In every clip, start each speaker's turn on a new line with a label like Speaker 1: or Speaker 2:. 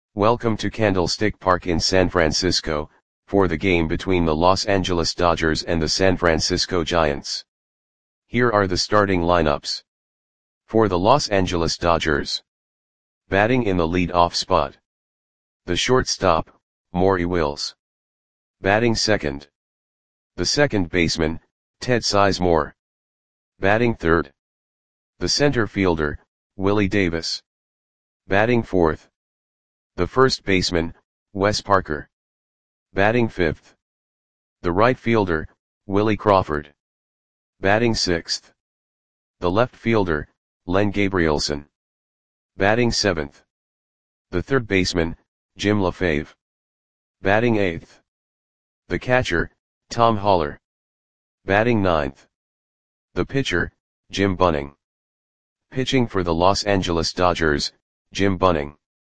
Speaker 1: Welcome to Candlestick Park in San Francisco, for the game between the Los Angeles Dodgers and the San Francisco Giants. Here are the starting lineups. For the Los Angeles Dodgers. Batting in the lead-off spot. The shortstop, Maury Wills. Batting second. The second baseman, Ted Sizemore. Batting third. The center fielder, Willie Davis. Batting fourth. The first baseman, Wes Parker. Batting fifth. The right fielder, Willie Crawford. Batting sixth. The left fielder, Len Gabrielson. Batting seventh. The third baseman, Jim LaFave. Batting eighth. The catcher, Tom Haller. Batting ninth. The pitcher, Jim Bunning. Pitching for the Los Angeles Dodgers, Jim Bunning.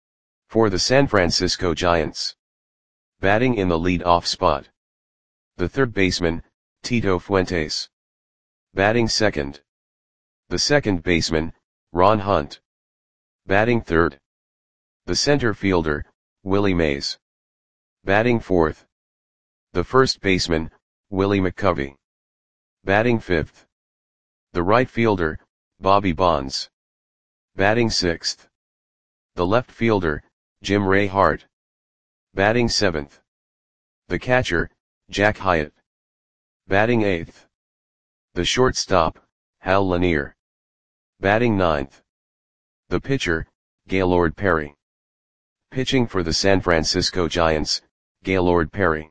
Speaker 1: For the San Francisco Giants. Batting in the lead-off spot. The third baseman, Tito Fuentes. Batting second. The second baseman, Ron Hunt. Batting third. The center fielder, Willie Mays. Batting fourth. The first baseman, Willie McCovey. Batting fifth. The right fielder, Bobby Bonds. Batting sixth. The left fielder, Jim Ray Hart. Batting seventh. The catcher, Jack Hyatt. Batting eighth. The shortstop, Hal Lanier. Batting ninth. The pitcher, Gaylord Perry. Pitching for the San Francisco Giants, Gaylord Perry.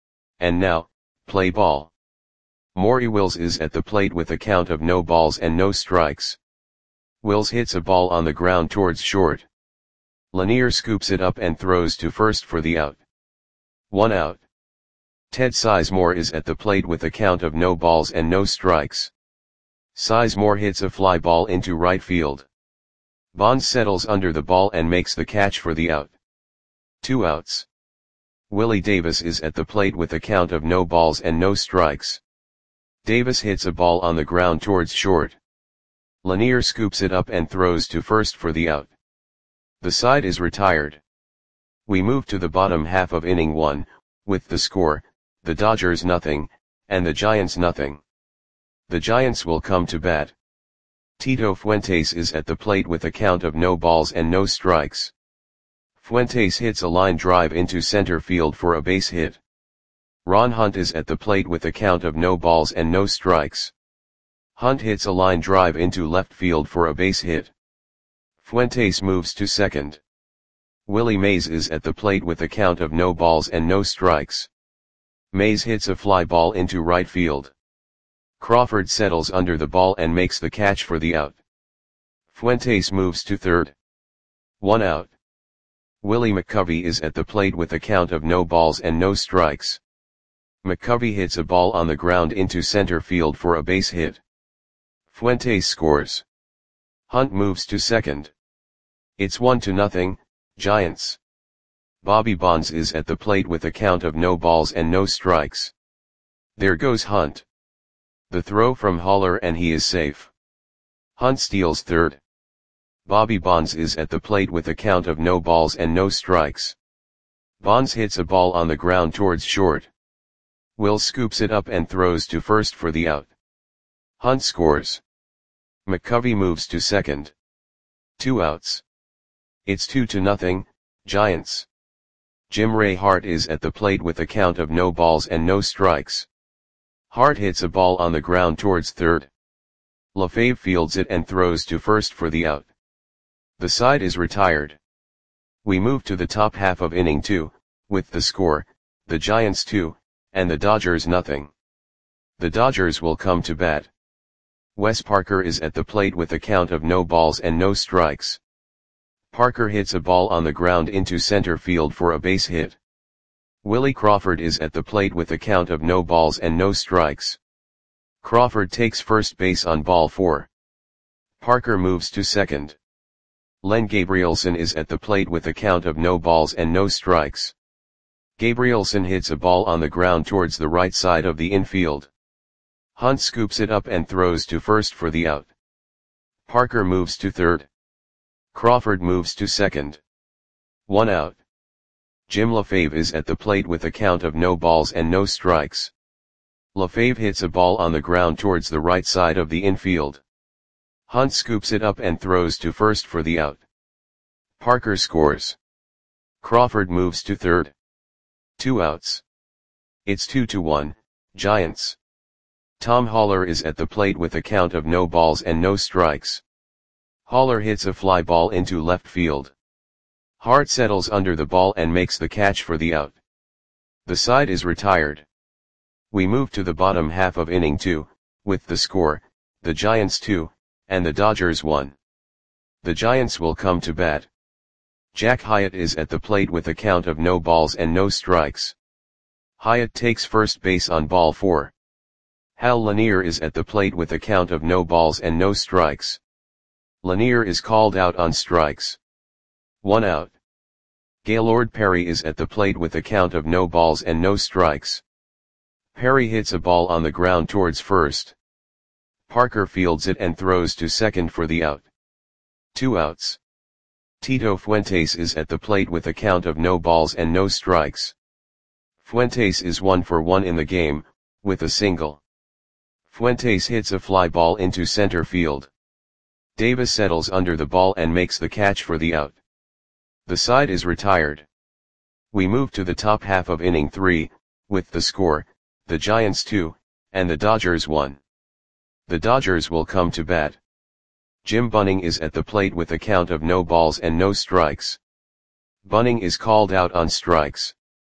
Speaker 1: And now, play ball. Maury Wills is at the plate with a count of no balls and no strikes. Wills hits a ball on the ground towards short. Lanier scoops it up and throws to first for the out. 1 out. Ted Sizemore is at the plate with a count of no balls and no strikes. Sizemore hits a fly ball into right field. Bonds settles under the ball and makes the catch for the out. 2 outs. Willie Davis is at the plate with a count of no balls and no strikes. Davis hits a ball on the ground towards short. Lanier scoops it up and throws to first for the out. The side is retired. We move to the bottom half of inning 1, with the score, the Dodgers nothing, and the Giants nothing. The Giants will come to bat. Tito Fuentes is at the plate with a count of no balls and no strikes. Fuentes hits a line drive into center field for a base hit. Ron Hunt is at the plate with a count of no balls and no strikes. Hunt hits a line drive into left field for a base hit. Fuentes moves to second. Willie Mays is at the plate with a count of no balls and no strikes. Mays hits a fly ball into right field. Crawford settles under the ball and makes the catch for the out. Fuentes moves to third. 1 out. Willie McCovey is at the plate with a count of no balls and no strikes. McCovey hits a ball on the ground into center field for a base hit. Fuentes scores. Hunt moves to second. It's 1-0, Giants. Bobby Bonds is at the plate with a count of no balls and no strikes. There goes Hunt. The throw from Haller and he is safe. Hunt steals third. Bobby Bonds is at the plate with a count of no balls and no strikes. Bonds hits a ball on the ground towards short. Wills scoops it up and throws to first for the out. Hunt scores. McCovey moves to second. 2 outs. It's 2-0, Giants. Jim Ray Hart is at the plate with a count of no balls and no strikes. Hart hits a ball on the ground towards third. LaFave fields it and throws to first for the out. The side is retired. We move to the top half of inning 2, with the score, the Giants 2, and the Dodgers nothing. The Dodgers will come to bat. Wes Parker is at the plate with a count of no balls and no strikes. Parker hits a ball on the ground into center field for a base hit. Willie Crawford is at the plate with a count of no balls and no strikes. Crawford takes first base on ball 4. Parker moves to second. Len Gabrielson is at the plate with a count of no balls and no strikes. Gabrielson hits a ball on the ground towards the right side of the infield. Hunt scoops it up and throws to first for the out. Parker moves to third. Crawford moves to second. 1 out. Jim LaFave is at the plate with a count of no balls and no strikes. LaFave hits a ball on the ground towards the right side of the infield. Hunt scoops it up and throws to first for the out. Parker scores. Crawford moves to third. 2 outs. It's 2-1, Giants. Tom Haller is at the plate with a count of no balls and no strikes. Haller hits a fly ball into left field. Hart settles under the ball and makes the catch for the out. The side is retired. We move to the bottom half of inning 2, with the score, the Giants 2, and the Dodgers 1. The Giants will come to bat. Jack Hyatt is at the plate with a count of no balls and no strikes. Hyatt takes first base on ball 4. Hal Lanier is at the plate with a count of no balls and no strikes. Lanier is called out on strikes. 1 out. Gaylord Perry is at the plate with a count of no balls and no strikes. Perry hits a ball on the ground towards first. Parker fields it and throws to second for the out. 2 outs. Tito Fuentes is at the plate with a count of no balls and no strikes. Fuentes is 1 for 1 in the game, with a single. Fuentes hits a fly ball into center field. Davis settles under the ball and makes the catch for the out. The side is retired. We move to the top half of inning 3, with the score, the Giants 2, and the Dodgers 1. The Dodgers will come to bat. Jim Bunning is at the plate with a count of no balls and no strikes. Bunning is called out on strikes.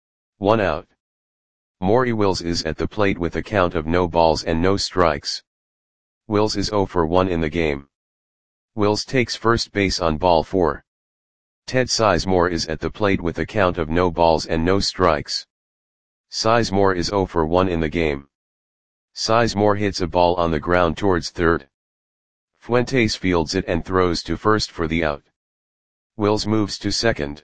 Speaker 1: 1 out. Maury Wills is at the plate with a count of no balls and no strikes. Wills is 0 for 1 in the game. Wills takes first base on ball 4. Ted Sizemore is at the plate with a count of no balls and no strikes. Sizemore is 0 for 1 in the game. Sizemore hits a ball on the ground towards third. Fuentes fields it and throws to first for the out. Wills moves to second.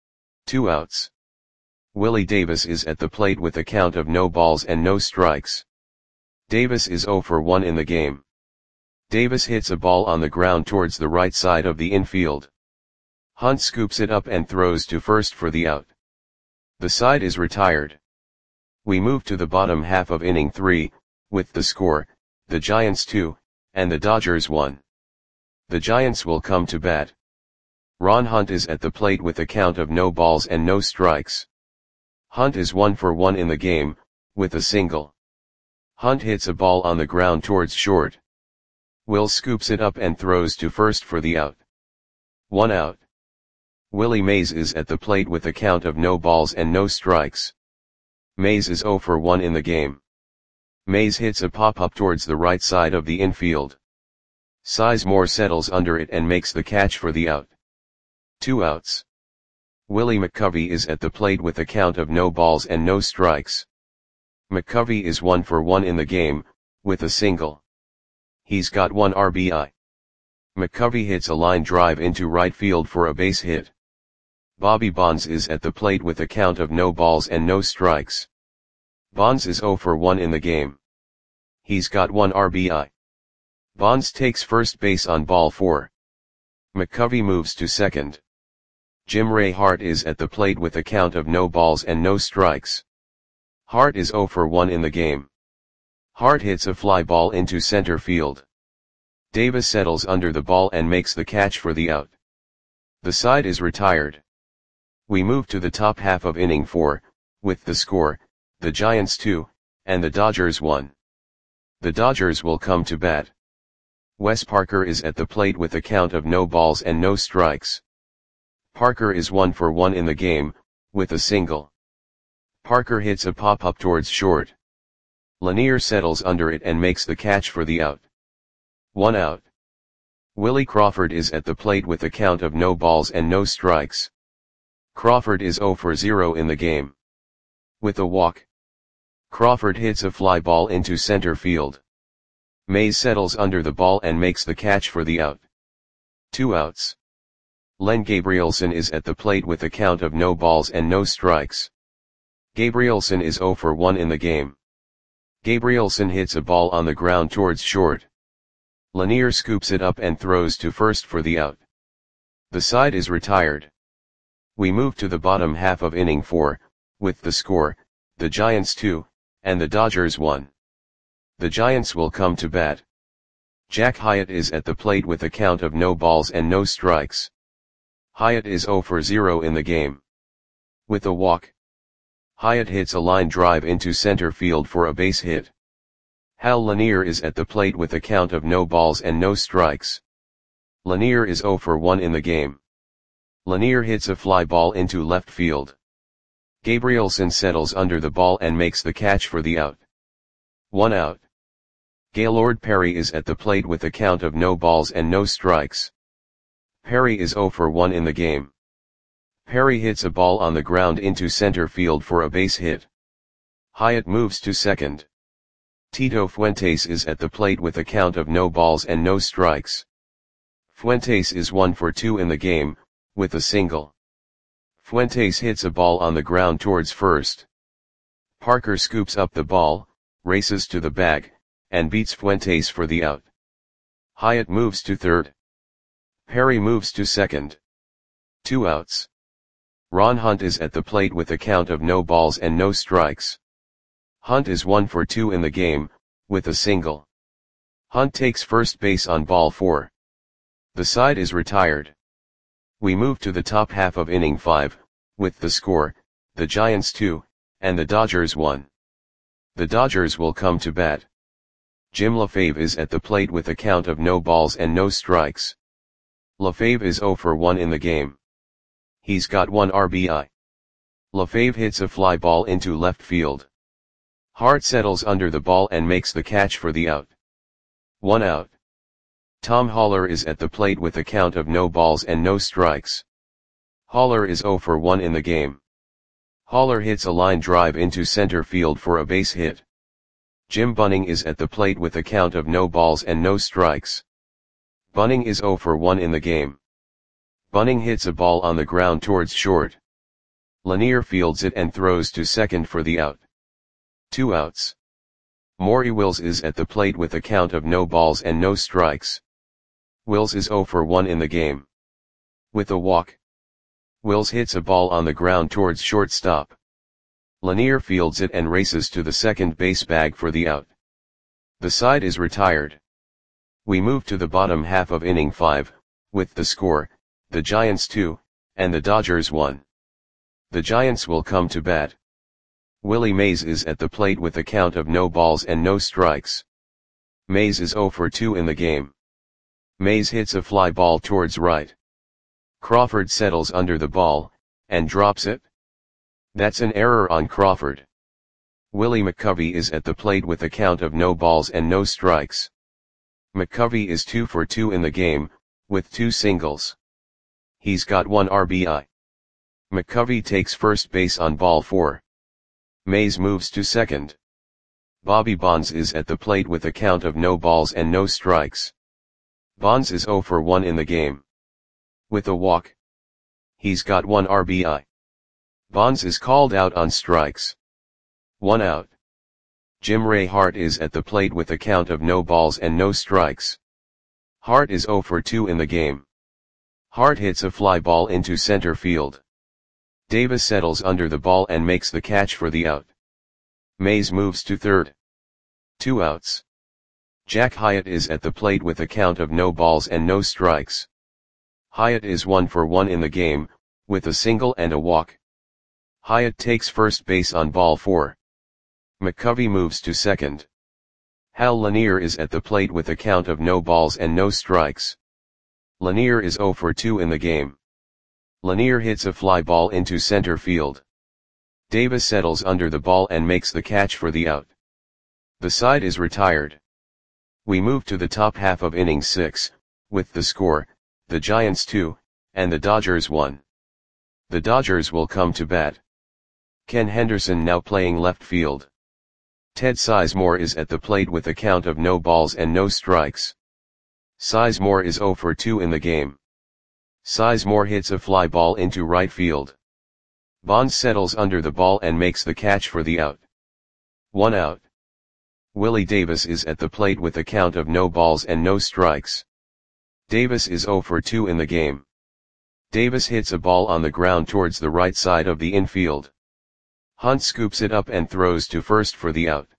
Speaker 1: 2 outs. Willie Davis is at the plate with a count of no balls and no strikes. Davis is 0 for 1 in the game. Davis hits a ball on the ground towards the right side of the infield. Hunt scoops it up and throws to first for the out. The side is retired. We move to the bottom half of inning 3, with the score, the Giants 2, and the Dodgers 1. The Giants will come to bat. Ron Hunt is at the plate with a count of no balls and no strikes. Hunt is 1 for 1 in the game, with a single. Hunt hits a ball on the ground towards short. Will scoops it up and throws to first for the out. 1 out. Willie Mays is at the plate with a count of no balls and no strikes. Mays is 0 for 1 in the game. Mays hits a pop-up towards the right side of the infield. Sizemore settles under it and makes the catch for the out. 2 outs. Willie McCovey is at the plate with a count of no balls and no strikes. McCovey is 1 for 1 in the game, with a single. He's got 1 RBI. McCovey hits a line drive into right field for a base hit. Bobby Bonds is at the plate with a count of no balls and no strikes. Bonds is 0 for 1 in the game. He's got 1 RBI. Bonds takes first base on ball 4. McCovey moves to second. Jim Ray Hart is at the plate with a count of no balls and no strikes. Hart is 0 for 1 in the game. Hart hits a fly ball into center field. Davis settles under the ball and makes the catch for the out. The side is retired. We move to the top half of inning 4, with the score, the Giants 2, and the Dodgers 1. The Dodgers will come to bat. Wes Parker is at the plate with a count of no balls and no strikes. Parker is 1 for 1 in the game, with a single. Parker hits a pop-up towards short. Lanier settles under it and makes the catch for the out. 1 out. Willie Crawford is at the plate with a count of no balls and no strikes. Crawford is 0 for 0 in the game. With a walk. Crawford hits a fly ball into center field. Mays settles under the ball and makes the catch for the out. 2 outs. Len Gabrielson is at the plate with a count of no balls and no strikes. Gabrielson is 0 for 1 in the game. Gabrielson hits a ball on the ground towards short. Lanier scoops it up and throws to first for the out. The side is retired. We move to the bottom half of inning 4, with the score, the Giants 2, and the Dodgers 1. The Giants will come to bat. Jack Hyatt is at the plate with a count of no balls and no strikes. Hyatt is 0 for 0 in the game. With a walk, Hyatt hits a line drive into center field for a base hit. Hal Lanier is at the plate with a count of no balls and no strikes. Lanier is 0 for 1 in the game. Lanier hits a fly ball into left field. Gabrielson settles under the ball and makes the catch for the out. 1 out. Gaylord Perry is at the plate with a count of no balls and no strikes. Perry is 0 for 1 in the game. Perry hits a ball on the ground into center field for a base hit. Hyatt moves to second. Tito Fuentes is at the plate with a count of no balls and no strikes. Fuentes is 1 for 2 in the game, with a single. Fuentes hits a ball on the ground towards first. Parker scoops up the ball, races to the bag, and beats Fuentes for the out. Hyatt moves to third. Perry moves to second. 2 outs. Ron Hunt is at the plate with a count of no balls and no strikes. Hunt is 1 for 2 in the game, with a single. Hunt takes first base on ball 4. The side is retired. We move to the top half of inning 5, with the score, the Giants 2, and the Dodgers 1. The Dodgers will come to bat. Jim LaFave is at the plate with a count of no balls and no strikes. LaFave is 0 for 1 in the game. He's got 1 RBI. LaFave hits a fly ball into left field. Hart settles under the ball and makes the catch for the out. 1 out. Tom Haller is at the plate with a count of no balls and no strikes. Haller is 0 for 1 in the game. Haller hits a line drive into center field for a base hit. Jim Bunning is at the plate with a count of no balls and no strikes. Bunning is 0 for 1 in the game. Bunning hits a ball on the ground towards short. Lanier fields it and throws to second for the out. 2 outs. Maury Wills is at the plate with a count of no balls and no strikes. Wills is 0 for 1 in the game. With a walk, Wills hits a ball on the ground towards shortstop. Lanier fields it and races to the second base bag for the out. The side is retired. We move to the bottom half of inning 5, with the score, the Giants 2, and the Dodgers 1. The Giants will come to bat. Willie Mays is at the plate with a count of no balls and no strikes. Mays is 0 for 2 in the game. Mays hits a fly ball towards right. Crawford settles under the ball, and drops it. That's an error on Crawford. Willie McCovey is at the plate with a count of no balls and no strikes. McCovey is 2 for 2 in the game, with 2 singles. He's got 1 RBI. McCovey takes first base on ball 4. Mays moves to second. Bobby Bonds is at the plate with a count of no balls and no strikes. Bonds is 0 for 1 in the game. With a walk, he's got 1 RBI. Bonds is called out on strikes. 1 out. Jim Ray Hart is at the plate with a count of no balls and no strikes. Hart is 0 for 2 in the game. Hart hits a fly ball into center field. Davis settles under the ball and makes the catch for the out. Mays moves to third. 2 outs. Jack Hyatt is at the plate with a count of no balls and no strikes. Hyatt is 1 for 1 in the game, with a single and a walk. Hyatt takes first base on ball 4. McCovey moves to second. Hal Lanier is at the plate with a count of no balls and no strikes. Lanier is 0 for 2 in the game. Lanier hits a fly ball into center field. Davis settles under the ball and makes the catch for the out. The side is retired. We move to the top half of inning 6, with the score, the Giants 2, and the Dodgers 1. The Dodgers will come to bat. Ken Henderson now playing left field. Ted Sizemore is at the plate with a count of no balls and no strikes. Sizemore is 0 for 2 in the game. Sizemore hits a fly ball into right field. Bonds settles under the ball and makes the catch for the out. 1 out. Willie Davis is at the plate with a count of no balls and no strikes. Davis is 0 for 2 in the game. Davis hits a ball on the ground towards the right side of the infield. Hunt scoops it up and throws to first for the out.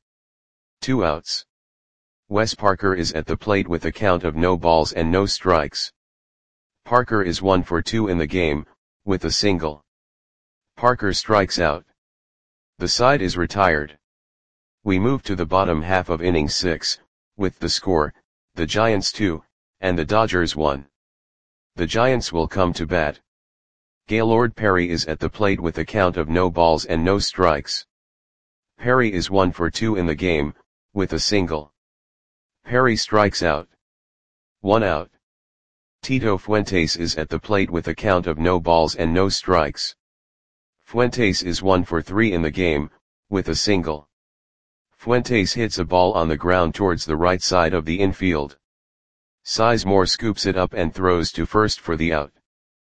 Speaker 1: 2 outs. Wes Parker is at the plate with a count of no balls and no strikes. Parker is 1 for 2 in the game, with a single. Parker strikes out. The side is retired. We move to the bottom half of inning 6, with the score, the Giants 2, and the Dodgers 1. The Giants will come to bat. Gaylord Perry is at the plate with a count of no balls and no strikes. Perry is 1 for 2 in the game, with a single. Perry strikes out. 1 out. Tito Fuentes is at the plate with a count of no balls and no strikes. Fuentes is 1 for 3 in the game, with a single. Fuentes hits a ball on the ground towards the right side of the infield. Sizemore scoops it up and throws to first for the out.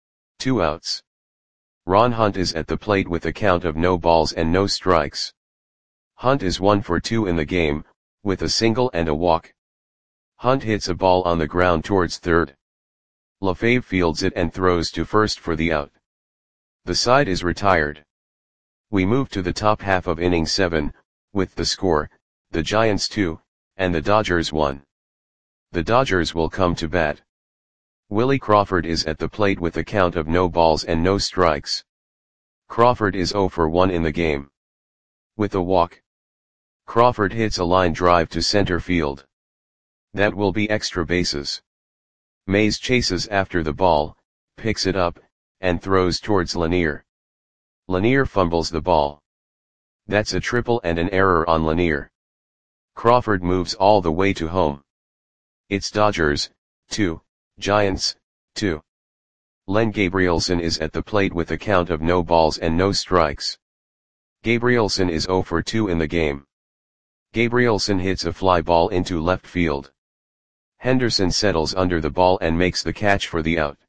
Speaker 1: 2 outs. Ron Hunt is at the plate with a count of no balls and no strikes. Hunt is 1 for 2 in the game, with a single and a walk. Hunt hits a ball on the ground towards third. LaFave fields it and throws to first for the out. The side is retired. We move to the top half of inning 7, with the score, the Giants 2, and the Dodgers 1. The Dodgers will come to bat. Willie Crawford is at the plate with a count of no balls and no strikes. Crawford is 0 for 1 in the game. With a walk. Crawford hits a line drive to center field. That will be extra bases. Mays chases after the ball, picks it up, and throws towards Lanier. Lanier fumbles the ball. That's a triple and an error on Lanier. Crawford moves all the way to home. It's Dodgers, 2, Giants, 2. Len Gabrielson is at the plate with a count of no balls and no strikes. Gabrielson is 0 for 2 in the game. Gabrielson hits a fly ball into left field. Henderson settles under the ball and makes the catch for the out.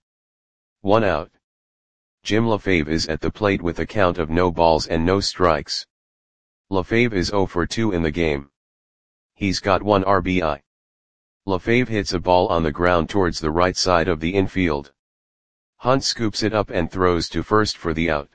Speaker 1: 1 out. Jim LaFave is at the plate with a count of no balls and no strikes. LaFave is 0 for 2 in the game. He's got 1 RBI. LaFave hits a ball on the ground towards the right side of the infield. Hunt scoops it up and throws to first for the out.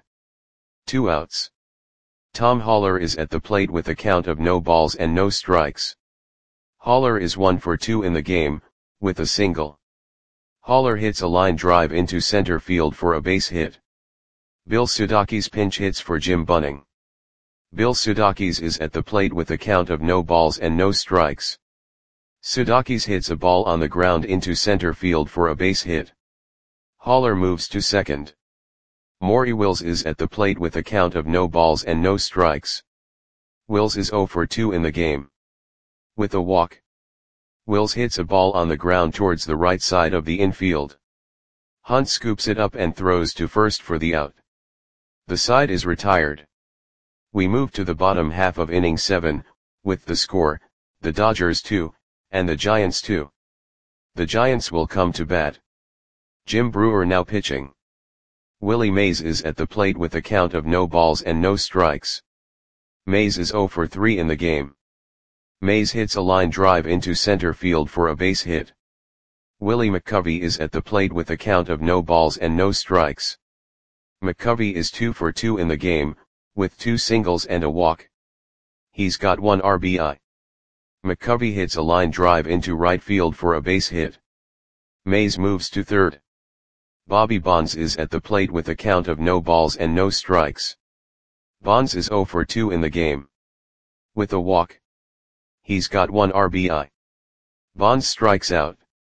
Speaker 1: 2 outs. Tom Haller is at the plate with a count of no balls and no strikes. Haller is 1 for 2 in the game, with a single. Haller hits a line drive into center field for a base hit. Bill Sudakis pinch hits for Jim Bunning. Bill Sudakis is at the plate with a count of no balls and no strikes. Sudakis hits a ball on the ground into center field for a base hit. Haller moves to second. Maury Wills is at the plate with a count of no balls and no strikes. Wills is 0 for 2 in the game. With a walk. Wills hits a ball on the ground towards the right side of the infield. Hunt scoops it up and throws to first for the out. The side is retired. We move to the bottom half of inning 7, with the score, the Dodgers 2, and the Giants 2. The Giants will come to bat. Jim Brewer now pitching. Willie Mays is at the plate with a count of no balls and no strikes. Mays is 0 for 3 in the game. Mays hits a line drive into center field for a base hit. Willie McCovey is at the plate with a count of no balls and no strikes. McCovey is 2 for 2 in the game, with 2 singles and a walk. He's got 1 RBI. McCovey hits a line drive into right field for a base hit. Mays moves to third. Bobby Bonds is at the plate with a count of no balls and no strikes. Bonds is 0 for 2 in the game. With a walk. He's got 1 RBI. Bonds strikes out.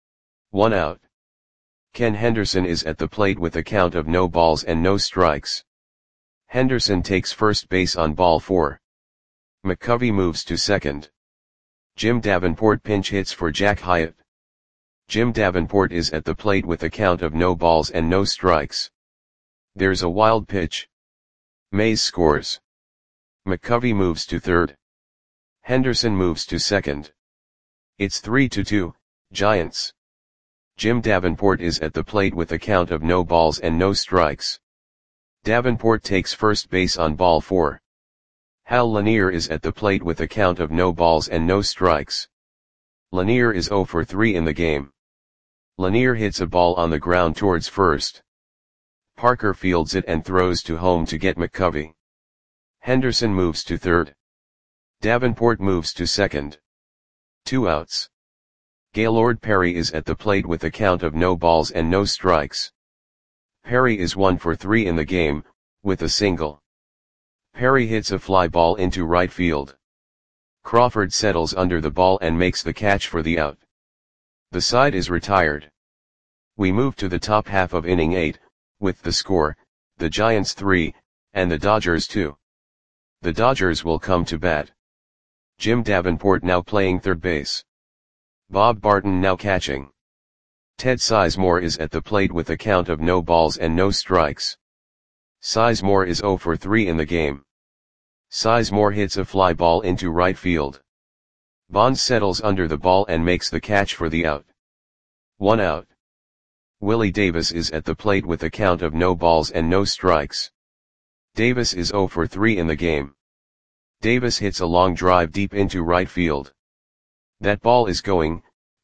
Speaker 1: 1 out. Ken Henderson is at the plate with a count of no balls and no strikes. Henderson takes first base on ball 4. McCovey moves to second. Jim Davenport pinch hits for Jack Hyatt. Jim Davenport is at the plate with a count of no balls and no strikes. There's a wild pitch. Mays scores. McCovey moves to third. Henderson moves to second. It's 3-2, Giants. Jim Davenport is at the plate with a count of no balls and no strikes. Davenport takes first base on ball 4. Hal Lanier is at the plate with a count of no balls and no strikes. Lanier is 0 for 3 in the game. Lanier hits a ball on the ground towards first. Parker fields it and throws to home to get McCovey. Henderson moves to third. Davenport moves to second. 2 outs. Gaylord Perry is at the plate with a count of no balls and no strikes. Perry is 1 for 3 in the game, with a single. Perry hits a fly ball into right field. Crawford settles under the ball and makes the catch for the out. The side is retired. We move to the top half of inning 8, with the score, the Giants 3, and the Dodgers 2. The Dodgers will come to bat. Jim Davenport now playing third base. Bob Barton now catching. Ted Sizemore is at the plate with a count of no balls and no strikes. Sizemore is 0 for 3 in the game. Sizemore hits a fly ball into right field. Bonds settles under the ball and makes the catch for the out. 1 out. Willie Davis is at the plate with a count of no balls and no strikes. Davis is 0 for 3 in the game. Davis hits a long drive deep into right field. That ball is gone.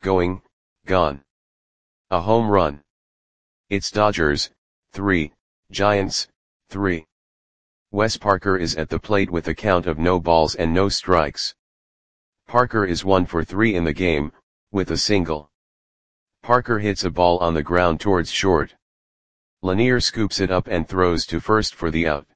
Speaker 1: A home run. It's Dodgers, 3, Giants, 3. Wes Parker is at the plate with a count of no balls and no strikes. Parker is 1 for 3 in the game, with a single. Parker hits a ball on the ground towards short. Lanier scoops it up and throws to first for the out.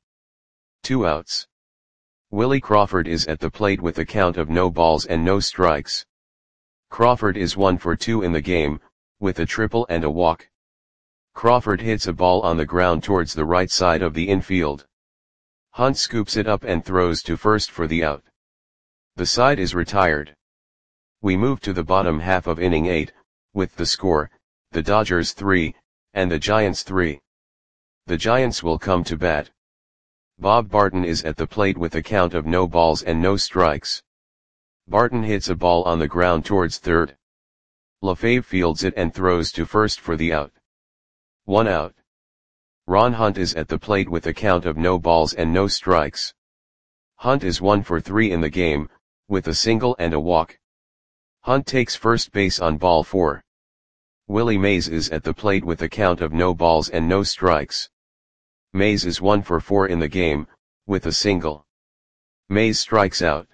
Speaker 1: 2 outs. Willie Crawford is at the plate with a count of no balls and no strikes. Crawford is 1 for 2 in the game, with a triple and a walk. Crawford hits a ball on the ground towards the right side of the infield. Hunt scoops it up and throws to first for the out. The side is retired. We move to the bottom half of inning 8, with the score, the Dodgers 3, and the Giants 3. The Giants will come to bat. Bob Barton is at the plate with a count of no balls and no strikes. Barton hits a ball on the ground towards third. LaFave fields it and throws to first for the out. 1 out. Ron Hunt is at the plate with a count of no balls and no strikes. Hunt is 1 for 3 in the game, with a single and a walk. Hunt takes first base on ball 4. Willie Mays is at the plate with a count of no balls and no strikes. Mays is 1 for 4 in the game, with a single. Mays strikes out.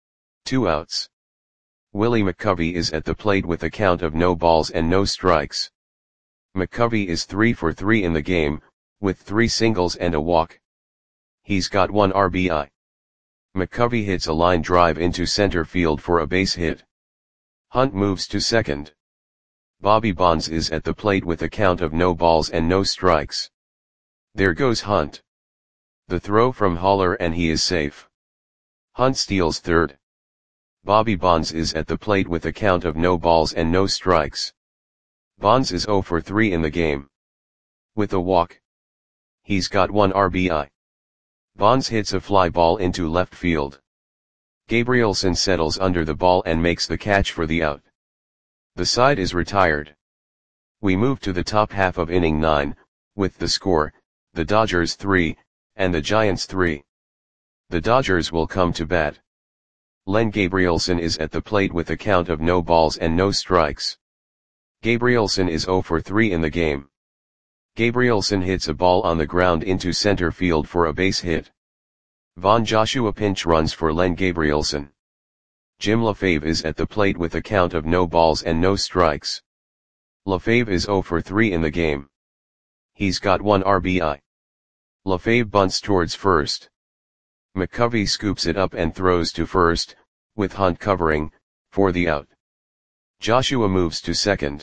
Speaker 1: 2 outs. Willie McCovey is at the plate with a count of no balls and no strikes. McCovey is 3 for 3 in the game, with 3 singles and a walk. He's got 1 RBI. McCovey hits a line drive into center field for a base hit. Hunt moves to second. Bobby Bonds is at the plate with a count of no balls and no strikes. There goes Hunt. The throw from Haller and he is safe. Hunt steals third. Bobby Bonds is at the plate with a count of no balls and no strikes. Bonds is 0 for 3 in the game. With a walk. He's got 1 RBI. Bonds hits a fly ball into left field. Gabrielson settles under the ball and makes the catch for the out. The side is retired. We move to the top half of inning 9, with the score, the Dodgers 3, and the Giants 3. The Dodgers will come to bat. Len Gabrielson is at the plate with a count of no balls and no strikes. Gabrielson is 0 for 3 in the game. Gabrielson hits a ball on the ground into center field for a base hit. Von Joshua pinch runs for Len Gabrielson. Jim LaFave is at the plate with a count of no balls and no strikes. LaFave is 0 for 3 in the game. He's got 1 RBI. LaFave bunts towards first. McCovey scoops it up and throws to first, with Hunt covering, for the out. Joshua moves to second.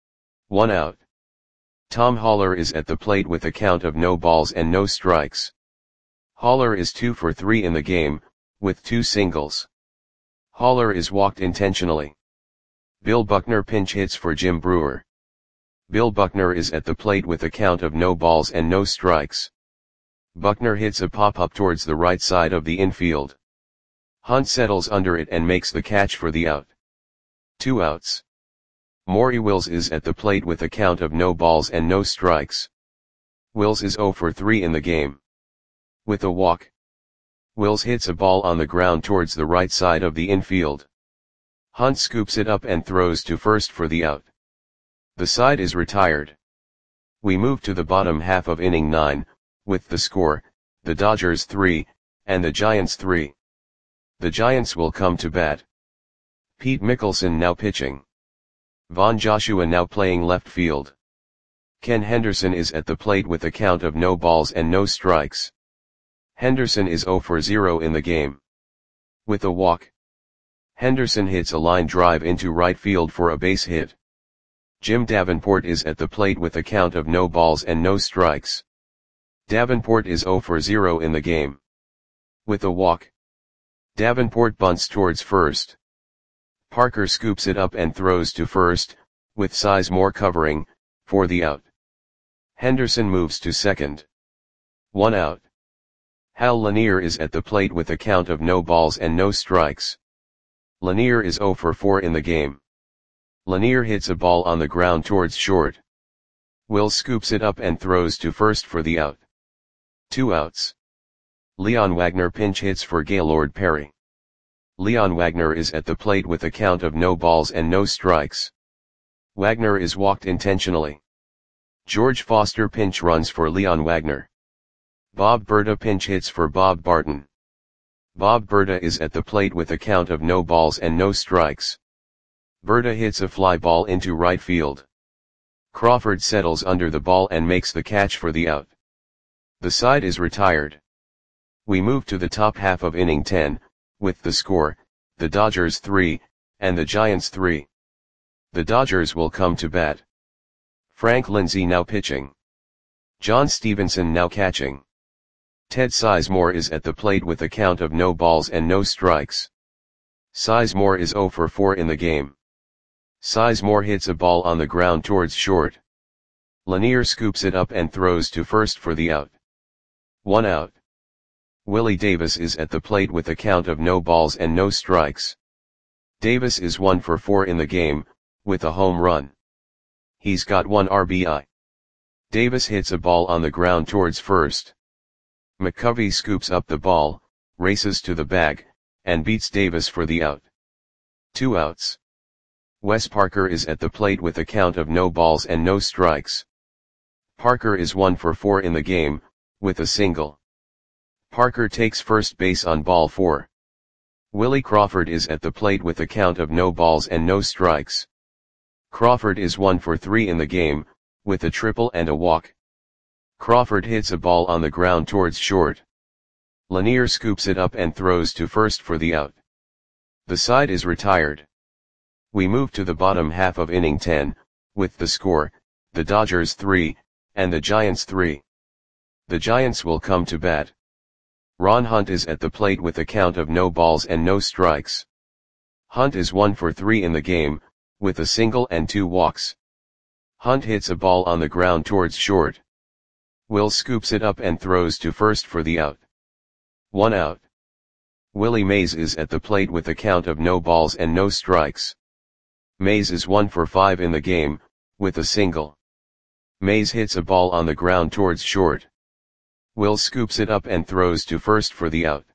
Speaker 1: 1 out. Tom Haller is at the plate with a count of no balls and no strikes. Haller is 2 for 3 in the game, with 2 singles. Haller is walked intentionally. Bill Buckner pinch hits for Jim Brewer. Bill Buckner is at the plate with a count of no balls and no strikes. Buckner hits a pop-up towards the right side of the infield. Hunt settles under it and makes the catch for the out. 2 outs. Maury Wills is at the plate with a count of no balls and no strikes. Wills is 0 for 3 in the game. With a walk. Wills hits a ball on the ground towards the right side of the infield. Hunt scoops it up and throws to first for the out. The side is retired. We move to the bottom half of inning 9, with the score, the Dodgers 3, and the Giants 3. The Giants will come to bat. Pete Mickelson now pitching. Von Joshua now playing left field. Ken Henderson is at the plate with a count of no balls and no strikes. Henderson is 0 for 0 in the game. With a walk. Henderson hits a line drive into right field for a base hit. Jim Davenport is at the plate with a count of no balls and no strikes. Davenport is 0 for 0 in the game. With a walk. Davenport bunts towards first. Parker scoops it up and throws to first, with Sizemore covering, for the out. Henderson moves to second. 1 out. Hal Lanier is at the plate with a count of no balls and no strikes. Lanier is 0 for 4 in the game. Lanier hits a ball on the ground towards short. Will scoops it up and throws to first for the out. 2 outs. Leon Wagner pinch hits for Gaylord Perry. Leon Wagner is at the plate with a count of no balls and no strikes. Wagner is walked intentionally. George Foster pinch runs for Leon Wagner. Bob Berta pinch hits for Bob Barton. Bob Berta is at the plate with a count of no balls and no strikes. Berta hits a fly ball into right field. Crawford settles under the ball and makes the catch for the out. The side is retired. We move to the top half of inning 10, with the score, the Dodgers 3, and the Giants 3. The Dodgers will come to bat. Frank Lindsay now pitching. John Stevenson now catching. Ted Sizemore is at the plate with a count of no balls and no strikes. Sizemore is 0 for 4 in the game. Sizemore hits a ball on the ground towards short. Lanier scoops it up and throws to first for the out. 1 out. Willie Davis is at the plate with a count of no balls and no strikes. Davis is 1 for 4 in the game, with a home run. He's got 1 RBI. Davis hits a ball on the ground towards first. McCovey scoops up the ball, races to the bag, and beats Davis for the out. 2 outs. Wes Parker is at the plate with a count of no balls and no strikes. Parker is 1 for 4 in the game, with a single. Parker takes first base on ball 4. Willie Crawford is at the plate with a count of no balls and no strikes. Crawford is 1 for 3 in the game, with a triple and a walk. Crawford hits a ball on the ground towards short. Lanier scoops it up and throws to first for the out. The side is retired. We move to the bottom half of inning 10, with the score, the Dodgers 3, and the Giants 3. The Giants will come to bat. Ron Hunt is at the plate with a count of no balls and no strikes. Hunt is 1 for 3 in the game, with a single and 2 walks. Hunt hits a ball on the ground towards short. Will scoops it up and throws to first for the out. 1 out. Willie Mays is at the plate with a count of no balls and no strikes. Mays is 1 for 5 in the game, with a single. Mays hits a ball on the ground towards short. Will scoops it up and throws to first for the out.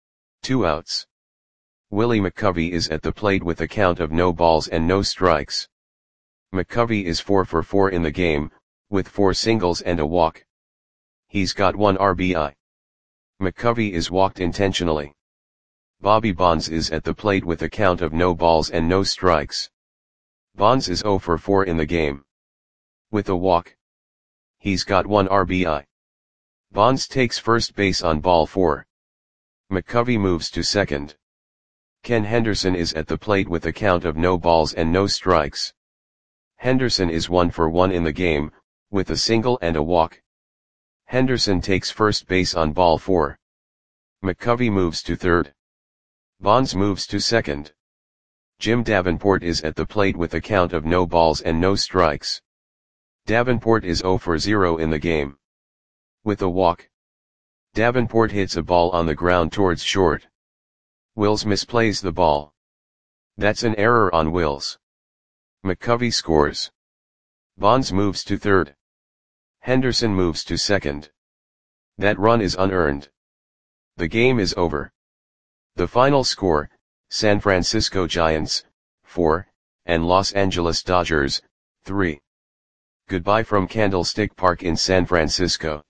Speaker 1: 2 outs. Willie McCovey is at the plate with a count of no balls and no strikes. McCovey is 4 for 4 in the game, with 4 singles and a walk. He's got 1 RBI. McCovey is walked intentionally. Bobby Bonds is at the plate with a count of no balls and no strikes. Bonds is 0 for 4 in the game. With a walk. He's got 1 RBI. Bonds takes first base on ball 4. McCovey moves to second. Ken Henderson is at the plate with a count of no balls and no strikes. Henderson is 1 for 1 in the game, with a single and a walk. Henderson takes first base on ball 4. McCovey moves to third. Bonds moves to second. Jim Davenport is at the plate with a count of no balls and no strikes. Davenport is 0 for 0 in the game. With a walk. Davenport hits a ball on the ground towards short. Wills misplays the ball. That's an error on Wills. McCovey scores. Bonds moves to third. Henderson moves to second. That run is unearned. The game is over. The final score, San Francisco Giants, 4, and Los Angeles Dodgers, 3. Goodbye from Candlestick Park in San Francisco.